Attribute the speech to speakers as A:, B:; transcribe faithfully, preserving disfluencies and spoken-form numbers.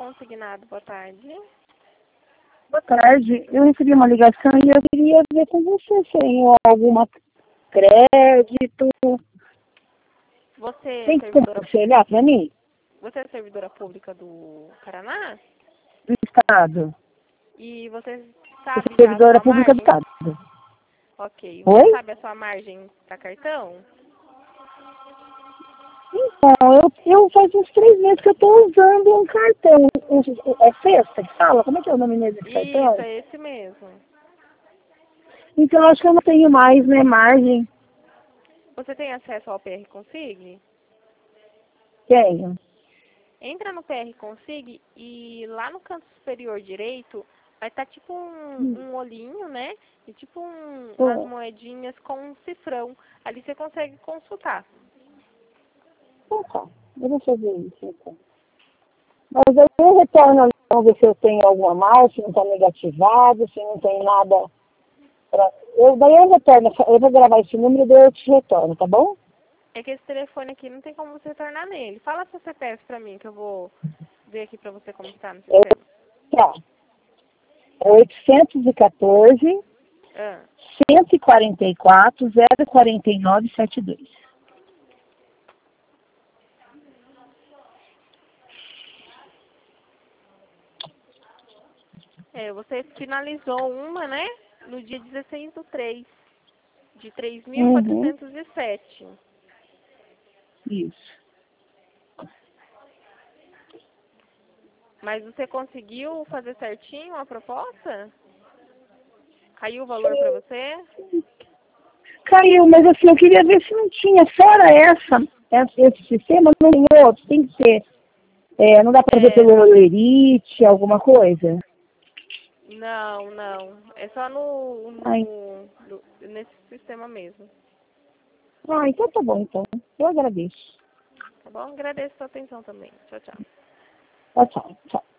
A: Consignado, boa tarde.
B: Boa tarde. Eu recebi uma ligação e eu queria ver com você se tem alguma crédito.
A: Você é
B: Tem como
A: servidora,
B: você olhar para mim?
A: você é servidora pública do Paraná?
B: Do Estado.
A: E você
B: Eu
A: sabe
B: sou
A: já a
B: servidora
A: sua
B: pública do
A: margem?
B: Estado.
A: Ok. Você
B: Oi?
A: sabe a sua margem para cartão?
B: Então, eu, eu faz uns três meses que eu estou usando um cartão. Um, é Festa que fala? Como é que é o nome mesmo desse
A: Isso,
B: cartão?
A: é esse mesmo.
B: Então, eu acho que eu não tenho mais, né, margem.
A: Você tem acesso ao P R Consig?
B: Tenho.
A: Entra no P R Consig e lá no canto superior direito vai estar tipo um, um olhinho, né? E tipo um, umas
B: Hum.
A: moedinhas com um cifrão. Ali você consegue consultar.
B: Então tá. Eu vou fazer isso, então. Mas aí eu retorno ali, vamos ver se eu tenho alguma mais, se não está negativado, se não tem nada. Pra... Eu, daí eu retorno, eu vou gravar esse número e daí eu te retorno, tá bom?
A: É que esse telefone aqui não tem como você retornar nele. Fala seu C P F pra mim que eu vou ver aqui pra você como tá no
B: É,
A: sistema.
B: tá. É oitocentos e quatorze,
A: Ah,
B: cento e quarenta e quatro, zero quarenta e nove, setenta e dois.
A: é, você finalizou uma, né? No dia dezesseis do três, de três mil
B: Uhum,
A: quatrocentos e sete.
B: isso.
A: Mas você conseguiu fazer certinho a proposta? Caiu o valor pra você?
B: Caiu, mas assim, eu queria ver se não tinha, fora essa, essa- esse sistema, não tem outro, tem que ser. É, não dá para ver
A: É,
B: pelo Olerite, alguma coisa?
A: não, não. É só no,
B: Ai,
A: no, no- nesse sistema mesmo.
B: ah, então tá bom, então. Eu agradeço.
A: Tá bom? Agradeço a sua atenção também. Tchau, tchau.
B: Tchau, tchau. Tchau.